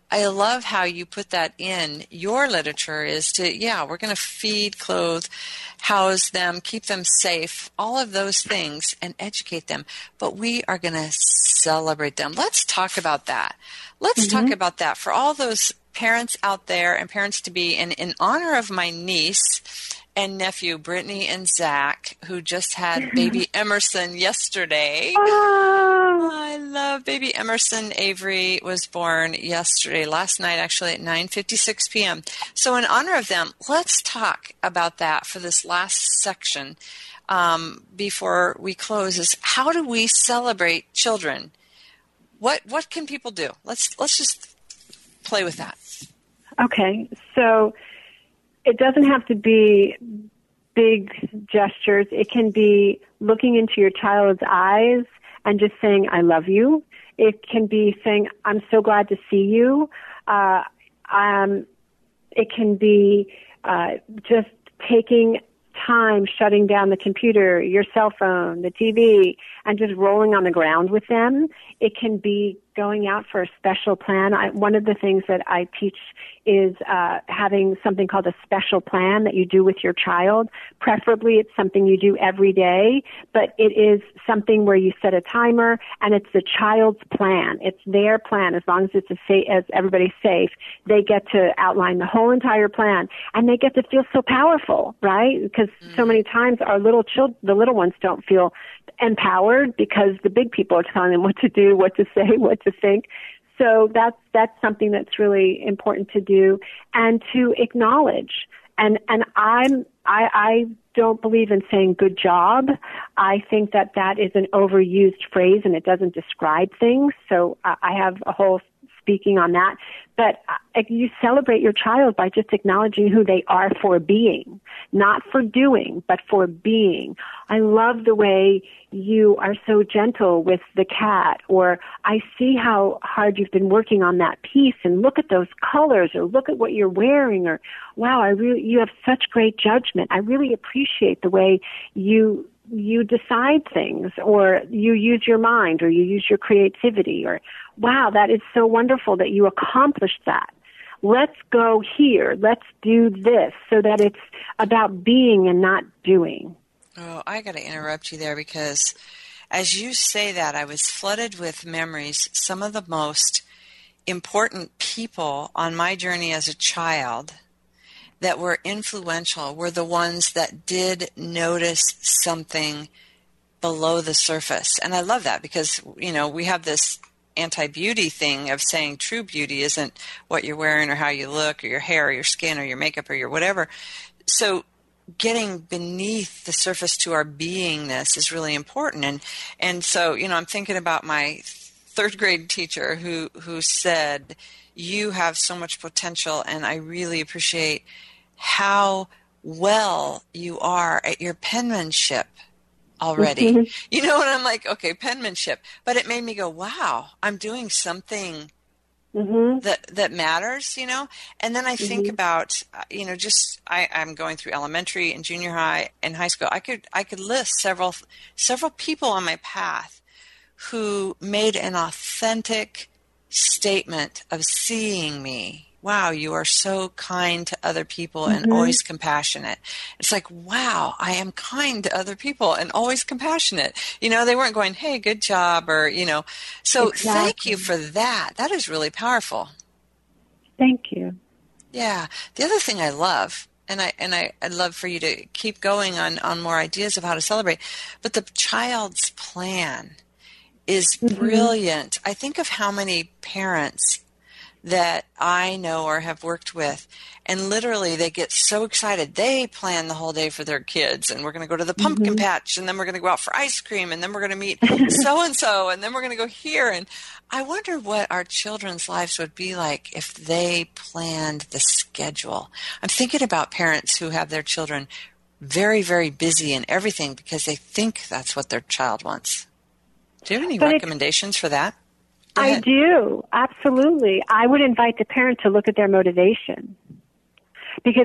I love how you put that in your literature is to, yeah, we're going to feed, clothe, house them, keep them safe, all of those things, and educate them. But we are going to celebrate them. Let's talk about that. Let's mm-hmm. talk about that for all those parents out there and parents to be. And in honor of my niece and nephew, Brittany and Zach, who just had baby Emerson yesterday. Oh. I love baby Emerson. Avery was born yesterday, last night actually at nine fifty-six p.m. So in honor of them, let's talk about that for this last section um, before we close is how do we celebrate children? What what can people do? Let's let's just play with that. Okay, so it doesn't have to be big gestures. It can be looking into your child's eyes and just saying, I love you. It can be saying, I'm so glad to see you. Uh, um, it can be uh, just taking time, shutting down the computer, your cell phone, the T V, and just rolling on the ground with them. It can be going out for a special plan. I, one of the things that I teach is uh, having something called a special plan that you do with your child. Preferably it's something you do every day, but it is something where you set a timer and it's the child's plan. It's their plan. As long as it's a sa- as everybody's safe, they get to outline the whole entire plan and they get to feel so powerful, right? Because mm-hmm. so many times our little children, the little ones don't feel empowered because the big people are telling them what to do, what to say, what to think. So that's that's something that's really important to do and to acknowledge. And and I'm I, I don't believe in saying good job. I think that that is an overused phrase and it doesn't describe things. So I, I have a whole speaking on that. But uh, you celebrate your child by just acknowledging who they are for being, not for doing, but for being. I love the way you are so gentle with the cat, or I see how hard you've been working on that piece, and look at those colors, or look at what you're wearing, or wow, I really, you have such great judgment. I really appreciate the way you you decide things, or you use your mind, or you use your creativity, or wow, that is so wonderful that you accomplished that. Let's go here. Let's do this, so that it's about being and not doing. Oh, I got to interrupt you there because as you say that, I was flooded with memories. Some of the most important people on my journey as a child that were influential were the ones that did notice something below the surface. And I love that because, you know, we have this anti-beauty thing of saying true beauty isn't what you're wearing or how you look or your hair or your skin or your makeup or your whatever. So getting beneath the surface to our beingness is really important. And and so, you know, I'm thinking about my third grade teacher who, who said, you have so much potential and I really appreciate how well you are at your penmanship already. Mm-hmm. You know, and I'm like, okay, penmanship. But it made me go, wow, I'm doing something mm-hmm. that that matters, you know? And then I mm-hmm. think about, you know, just I, I'm going through elementary and junior high and high school. I could I could list several several people on my path who made an authentic statement of seeing me. Wow, you are so kind to other people and mm-hmm. always compassionate. It's like, wow, I am kind to other people and always compassionate. You know, they weren't going, hey, good job, or, you know. So exactly. Thank you for that. That is really powerful. Thank you. Yeah. The other thing I love, and I and I, I'd love for you to keep going on, on more ideas of how to celebrate, but the child's plan is mm-hmm. brilliant. I think of how many parents that I know or have worked with, and literally they get so excited. They plan the whole day for their kids, and we're going to go to the pumpkin mm-hmm. patch, and then we're going to go out for ice cream, and then we're going to meet so-and-so, and then we're going to go here. And I wonder what our children's lives would be like if they planned the schedule. I'm thinking about parents who have their children very, very busy in everything because they think that's what their child wants. Do you have any but recommendations for that? I do, absolutely. I would invite the parent to look at their motivation, because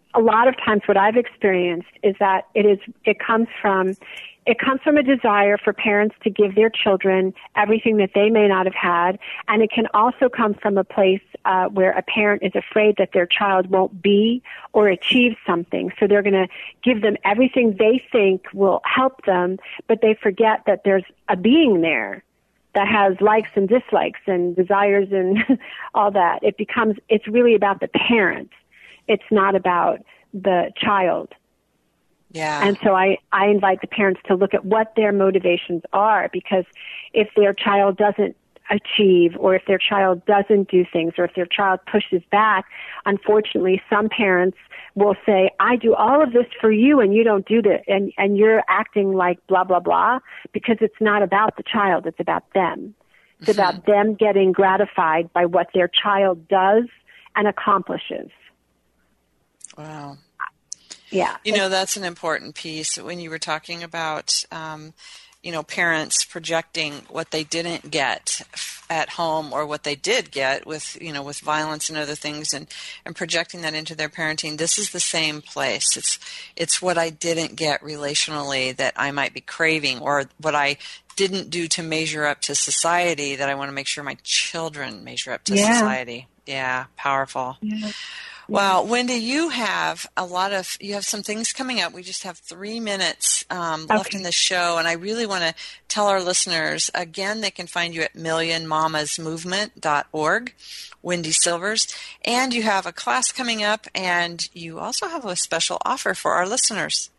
a lot of times what I've experienced is that it is it comes from it comes from a desire for parents to give their children everything that they may not have had, and it can also come from a place uh, where a parent is afraid that their child won't be or achieve something, so they're going to give them everything they think will help them, but they forget that there's a being there that has likes and dislikes and desires and all that. It becomes, it's really about the parent. It's not about the child. Yeah. And so I, I invite the parents to look at what their motivations are, because if their child doesn't achieve, or if their child doesn't do things, or if their child pushes back, unfortunately, some parents will say, I do all of this for you and you don't do this, and, and you're acting like blah, blah, blah, because it's not about the child, it's about them. It's mm-hmm. about them getting gratified by what their child does and accomplishes. Wow. Yeah. You know, that's an important piece when you were talking about, um, you know, parents projecting what they didn't get at home or what they did get with, you know, with violence and other things, and, and projecting that into their parenting. This is the same place. It's, it's what I didn't get relationally that I might be craving, or what I didn't do to measure up to society that I want to make sure my children measure up to yeah. society. Yeah. Powerful. Yeah. Wow, Wendy, you have a lot of, you have some things coming up. We just have three minutes um, okay. left in the show, and I really want to tell our listeners, again, they can find you at million mamas movement dot org, Wendy Silvers, and you have a class coming up, and you also have a special offer for our listeners.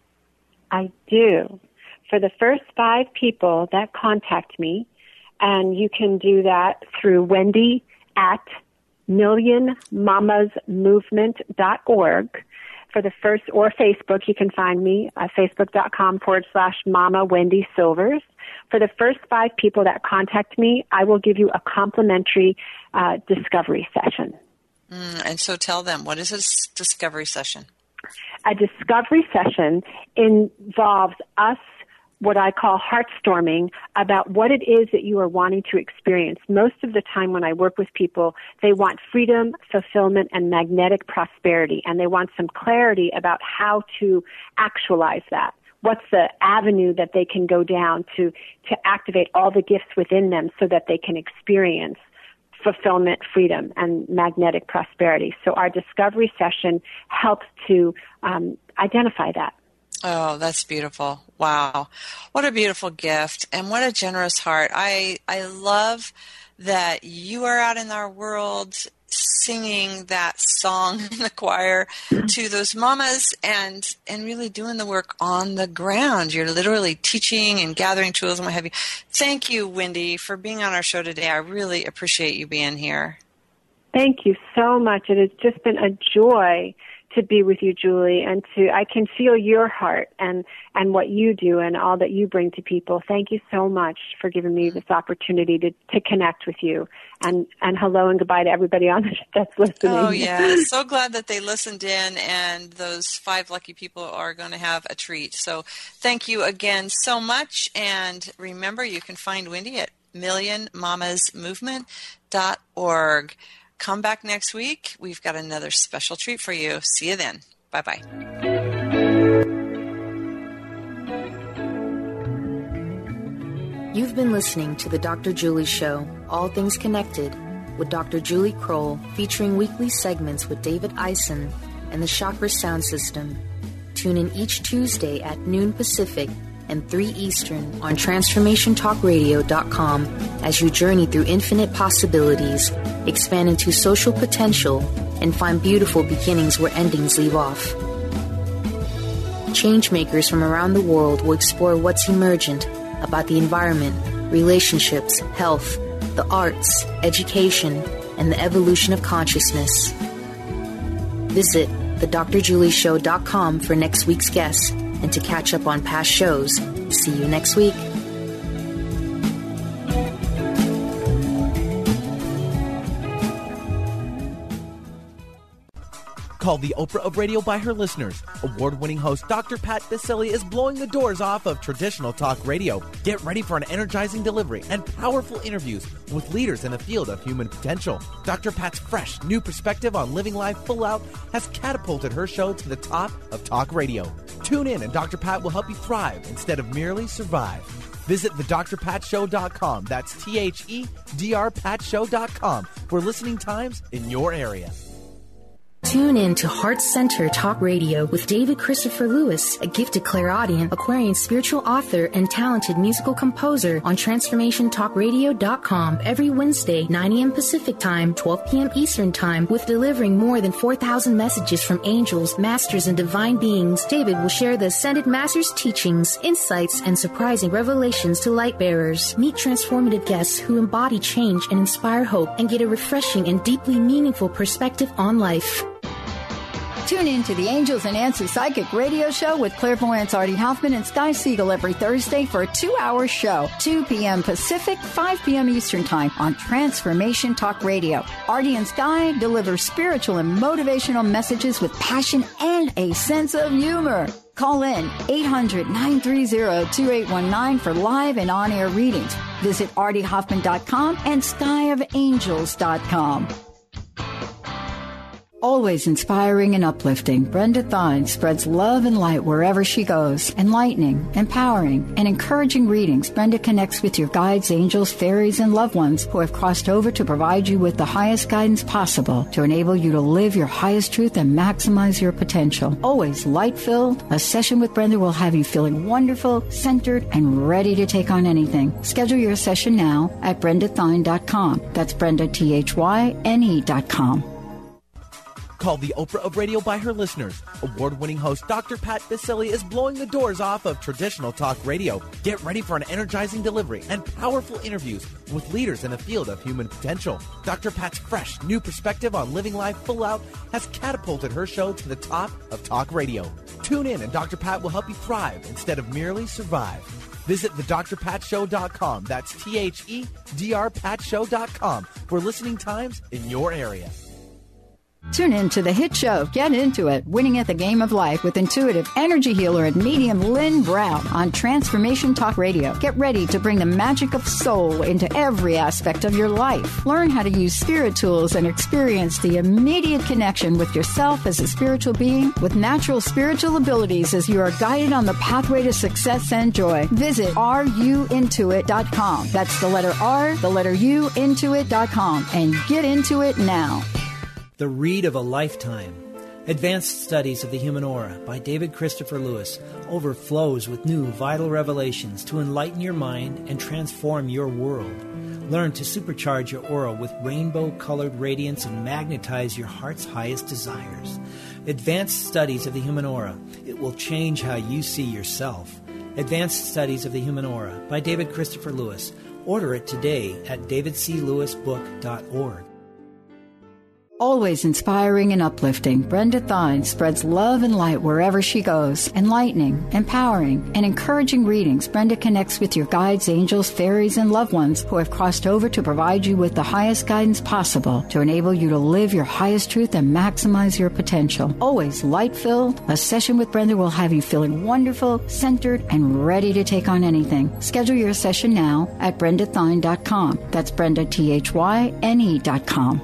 I do. For the first five people that contact me, and you can do that through Wendy at million mamas movement dot org. For the first, or Facebook, you can find me at facebook.com forward slash Mama Wendy Silvers. For the first five people that contact me, I will give you a complimentary uh, discovery session. Mm, and so tell them, what is this discovery session? A discovery session involves us, what I call heartstorming, about what it is that you are wanting to experience. Most of the time when I work with people, they want freedom, fulfillment, and magnetic prosperity, and they want some clarity about how to actualize that. What's the avenue that they can go down to, to activate all the gifts within them so that they can experience fulfillment, freedom, and magnetic prosperity. So our discovery session helps to um, identify that. Oh, that's beautiful. Wow. What a beautiful gift, and what a generous heart. I I love that you are out in our world singing that song in the choir to those mamas, and, and really doing the work on the ground. You're literally teaching and gathering tools and what have you. Thank you, Wendy, for being on our show today. I really appreciate you being here. Thank you so much. It has just been a joy to be with you, Julie, and to, I can feel your heart and, and what you do and all that you bring to people. Thank you so much for giving me this opportunity to, to connect with you. And, and hello and goodbye to everybody on that's listening. Oh, yeah. So glad that they listened in, and those five lucky people are going to have a treat. So thank you again so much. And remember, you can find Wendy at million mamas movement dot org. Come back next week. We've got another special treat for you. See you then. Bye-bye. You've been listening to The Doctor Julie Show, All Things Connected, with Doctor Julie Kroll, featuring weekly segments with David Eisen and the Chakra Sound System. Tune in each Tuesday at noon Pacific and three Eastern on transformation talk radio dot com as you journey through infinite possibilities, expand into social potential, and find beautiful beginnings where endings leave off. Changemakers from around the world will explore what's emergent about the environment, relationships, health, the arts, education, and the evolution of consciousness. Visit the dr julie show dot com for next week's guest and to catch up on past shows. See you next week. Called the Oprah of radio by her listeners, award-winning host Doctor Pat Baccili is blowing the doors off of traditional talk radio. Get ready for an energizing delivery and powerful interviews with leaders in the field of human potential. Doctor Pat's fresh, new perspective on living life full out has catapulted her show to the top of talk radio. Tune in and Doctor Pat will help you thrive instead of merely survive. Visit the dr pat show dot com. That's T H E D R pat show dot com for listening times in your area. Tune in to Heart Center Talk Radio with David Christopher Lewis, a gifted clairaudient, Aquarian spiritual author, and talented musical composer on transformation talk radio dot com every Wednesday, nine a.m. Pacific Time, twelve p.m. Eastern Time, with delivering more than four thousand messages from angels, masters, and divine beings. David will share the Ascended Masters' teachings, insights, and surprising revelations to light bearers. Meet transformative guests who embody change and inspire hope and get a refreshing and deeply meaningful perspective on life. Tune in to the Angels and Answers Psychic Radio Show with clairvoyants Artie Hoffman and Sky Siegel every Thursday for a two-hour show, two p.m. Pacific, five p.m. Eastern Time on Transformation Talk Radio. Artie and Sky deliver spiritual and motivational messages with passion and a sense of humor. Call in eight hundred, nine three zero, two eight one nine for live and on-air readings. Visit artie hoffman dot com and sky of angels dot com. Always inspiring and uplifting, Brenda Thine spreads love and light wherever she goes. Enlightening, empowering, and encouraging readings, Brenda connects with your guides, angels, fairies, and loved ones who have crossed over to provide you with the highest guidance possible to enable you to live your highest truth and maximize your potential. Always light-filled, a session with Brenda will have you feeling wonderful, centered, and ready to take on anything. Schedule your session now at brenda thine dot com. That's Brenda, T H Y N E dot com. Called the Oprah of radio by her listeners, award-winning host Doctor Pat Baccili is blowing the doors off of traditional talk radio. Get ready for an energizing delivery and powerful interviews with leaders in the field of human potential. Doctor Pat's fresh, new perspective on living life full out has catapulted her show to the top of talk radio. Tune in and Doctor Pat will help you thrive instead of merely survive. Visit the dr pat show dot com. That's T H E D R pat show dot com for listening times in your area. Tune in to the hit show, Get Into It, Winning at the Game of Life with intuitive energy healer and medium Lynn Brown on Transformation Talk Radio. Get ready to bring the magic of soul into every aspect of your life. Learn how to use spirit tools and experience the immediate connection with yourself as a spiritual being with natural spiritual abilities as you are guided on the pathway to success and joy. Visit R U Intuit dot com. That's the letter R, the letter U, Intuit dot com, and get into it now. The Read of a Lifetime. Advanced Studies of the Human Aura by David Christopher Lewis overflows with new vital revelations to enlighten your mind and transform your world. Learn to supercharge your aura with rainbow-colored radiance and magnetize your heart's highest desires. Advanced Studies of the Human Aura. It will change how you see yourself. Advanced Studies of the Human Aura by David Christopher Lewis. Order it today at david c lewis book dot org. Always inspiring and uplifting, Brenda Thine spreads love and light wherever she goes. Enlightening, empowering, and encouraging readings, Brenda connects with your guides, angels, fairies, and loved ones who have crossed over to provide you with the highest guidance possible to enable you to live your highest truth and maximize your potential. Always light-filled, a session with Brenda will have you feeling wonderful, centered, and ready to take on anything. Schedule your session now at brenda thine dot com. That's Brenda, T H Y N E dot com.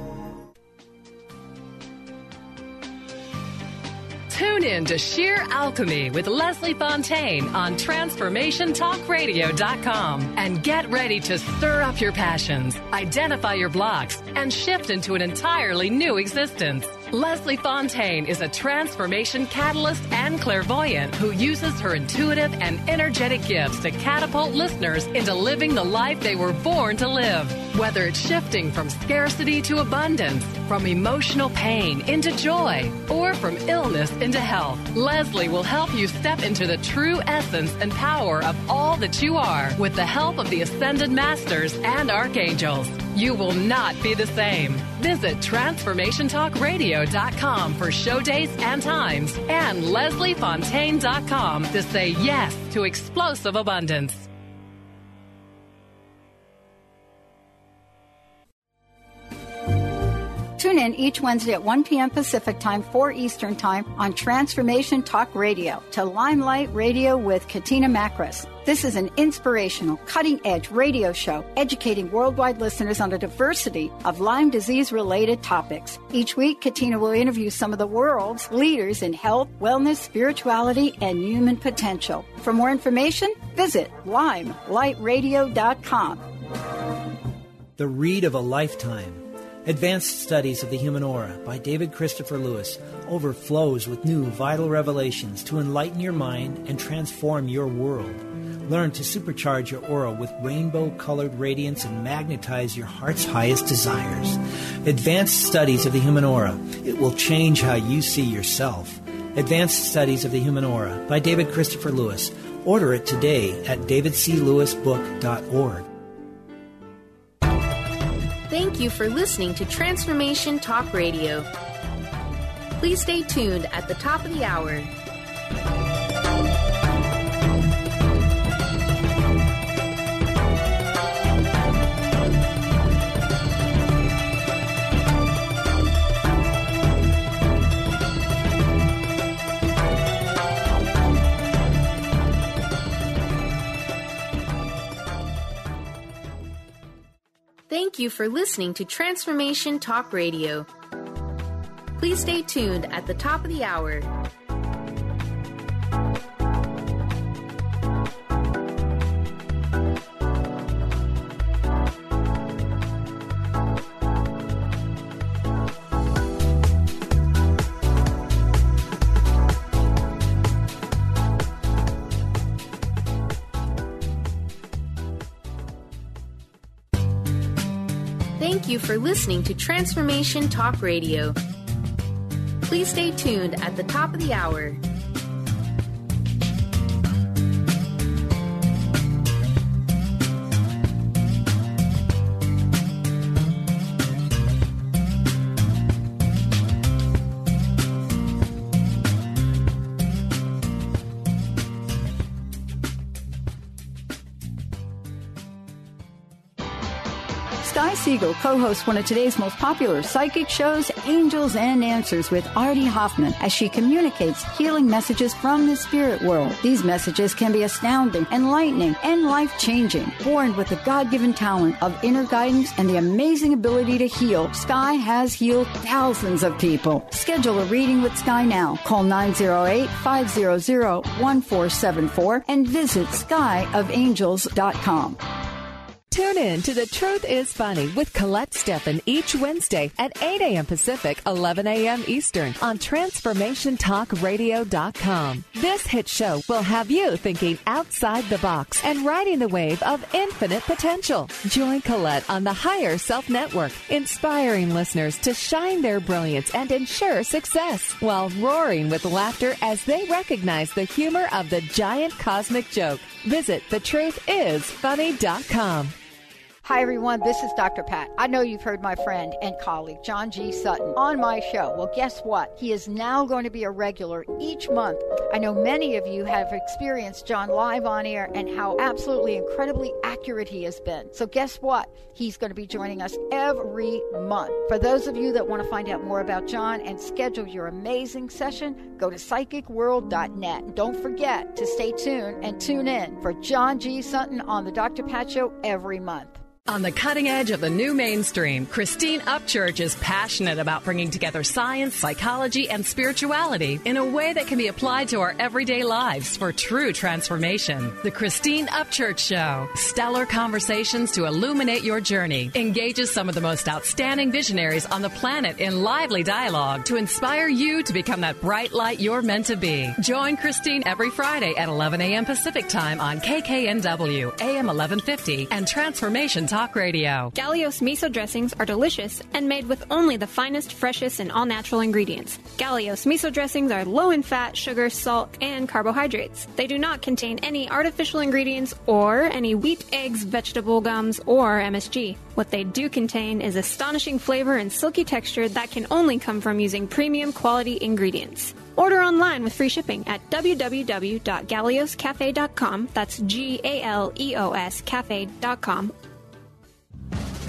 Tune in to Sheer Alchemy with Leslie Fontaine on transformation talk radio dot com and get ready to stir up your passions, identify your blocks, and shift into an entirely new existence. Leslie Fontaine is a transformation catalyst and clairvoyant who uses her intuitive and energetic gifts to catapult listeners into living the life they were born to live. Whether it's shifting from scarcity to abundance, from emotional pain into joy, or from illness into health, Leslie will help you step into the true essence and power of all that you are with the help of the Ascended Masters and Archangels. You will not be the same. Visit transformation talk radio dot com for show dates and times and leslie fontaine dot com to say yes to explosive abundance. Tune in each Wednesday at one p.m. Pacific Time, four Eastern Time on Transformation Talk Radio to Limelight Radio with Katina Makris. This is an inspirational, cutting-edge radio show educating worldwide listeners on a diversity of Lyme disease-related topics. Each week, Katina will interview some of the world's leaders in health, wellness, spirituality, and human potential. For more information, visit limelight radio dot com. The Read of a Lifetime. Advanced Studies of the Human Aura by David Christopher Lewis overflows with new vital revelations to enlighten your mind and transform your world. Learn to supercharge your aura with rainbow-colored radiance and magnetize your heart's highest desires. Advanced Studies of the Human Aura. It will change how you see yourself. Advanced Studies of the Human Aura by David Christopher Lewis. Order it today at david c lewis book dot org. Thank you for listening to Transformation Talk Radio. Please stay tuned at the top of the hour. Thank you for listening to Transformation Talk Radio. Please stay tuned at the top of the hour. Thank you for listening to Transformation Talk Radio. Please stay tuned at the top of the hour. Sky Siegel co-hosts one of today's most popular psychic shows, Angels and Answers, with Artie Hoffman, as she communicates healing messages from the spirit world. These messages can be astounding, enlightening, and life-changing. Born with the God-given talent of inner guidance and the amazing ability to heal, Sky has healed thousands of people. Schedule a reading with Sky now. Call nine oh eight, five hundred, one four seven four and visit sky of angels dot com. Tune in to The Truth is Funny with Colette Steffen each Wednesday at eight a.m. Pacific, eleven a.m. Eastern on Transformation Talk Radio dot com. This hit show will have you thinking outside the box and riding the wave of infinite potential. Join Colette on the Higher Self Network, inspiring listeners to shine their brilliance and ensure success while roaring with laughter as they recognize the humor of the giant cosmic joke. Visit the truth is funny dot com. Hi, everyone. This is Doctor Pat. I know you've heard my friend and colleague, John G. Sutton, on my show. Well, guess what? He is now going to be a regular each month. I know many of you have experienced John live on air and how absolutely incredibly accurate he has been. So guess what? He's going to be joining us every month. For those of you that want to find out more about John and schedule your amazing session, go to psychic world dot net. And don't forget to stay tuned and tune in for John G. Sutton on the Doctor Pat Show every month. On the cutting edge of the new mainstream, Christine Upchurch is passionate about bringing together science, psychology, and spirituality in a way that can be applied to our everyday lives for true transformation. The Christine Upchurch Show, stellar conversations to illuminate your journey, engages some of the most outstanding visionaries on the planet in lively dialogue to inspire you to become that bright light you're meant to be. Join Christine every Friday at eleven a.m. Pacific Time on K K N W, A M eleven fifty, and Transformation Talk Radio. Gallios miso dressings are delicious and made with only the finest, freshest, and all-natural ingredients. Gallios miso dressings are low in fat, sugar, salt, and carbohydrates. They do not contain any artificial ingredients or any wheat, eggs, vegetable gums, or M S G. What they do contain is astonishing flavor and silky texture that can only come from using premium quality ingredients. Order online with free shipping at w w w dot galleos cafe dot com. That's G A L E O S cafe dot com.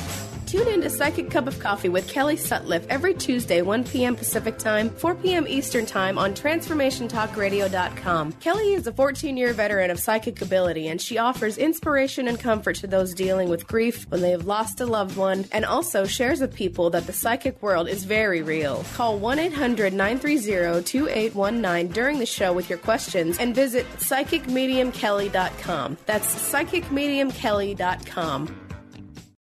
Tune in to Psychic Cup of Coffee with Kelly Sutliff every Tuesday, one p.m. Pacific Time, four p.m. Eastern Time on Transformation Talk Radio dot com. Kelly is a fourteen-year veteran of psychic ability, and she offers inspiration and comfort to those dealing with grief when they have lost a loved one, and also shares with people that the psychic world is very real. Call one eight hundred nine three zero two eight one nine during the show with your questions and visit Psychic Medium Kelly dot com. That's Psychic Medium Kelly dot com.